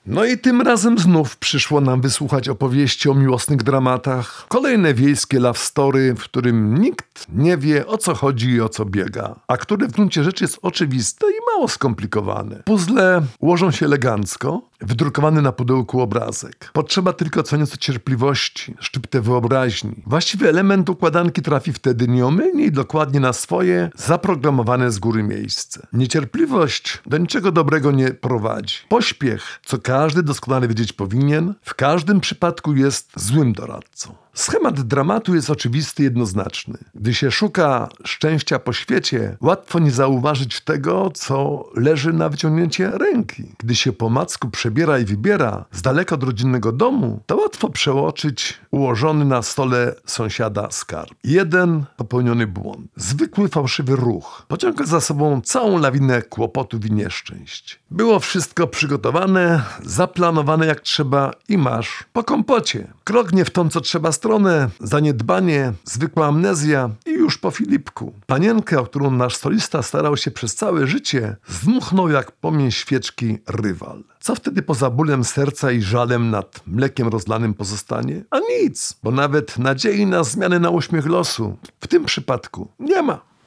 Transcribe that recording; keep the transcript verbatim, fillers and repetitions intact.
No i tym razem znów przyszło nam wysłuchać opowieści o miłosnych dramatach. Kolejne wiejskie love story, w którym nikt nie wie, o co chodzi i o co biega, a które w gruncie rzeczy jest oczywiste i mało skomplikowane. Puzzle ułożą się elegancko, wydrukowany na pudełku obrazek. Potrzeba tylko co nieco cierpliwości, szczyptę wyobraźni. Właściwy element układanki trafi wtedy nieomylnie i dokładnie na swoje, zaprogramowane z góry miejsce. Niecierpliwość do niczego dobrego nie prowadzi. Pośpiech, co każdy doskonale wiedzieć powinien, w każdym przypadku jest złym doradcą. Schemat dramatu jest oczywisty i jednoznaczny. Gdy się szuka szczęścia po świecie, łatwo nie zauważyć tego, co leży na wyciągnięcie ręki. Gdy się po macku przebiera i wybiera z daleka od rodzinnego domu, to łatwo przeoczyć ułożony na stole sąsiada skarb. Jeden popełniony błąd, zwykły fałszywy ruch, pociąga za sobą całą lawinę kłopotów i nieszczęść. Było wszystko przygotowane, zaplanowane jak trzeba i masz po kompocie. Krok nie w tą, co trzeba stronę, zaniedbanie, zwykła amnezja i już po Filipku. Panienkę, o którą nasz solista starał się przez całe życie, zdmuchnął jak płomień świeczki rywal. Co wtedy poza bólem serca i żalem nad mlekiem rozlanym pozostanie? A nic, bo nawet nadziei na zmianę na uśmiech losu w tym przypadku nie ma.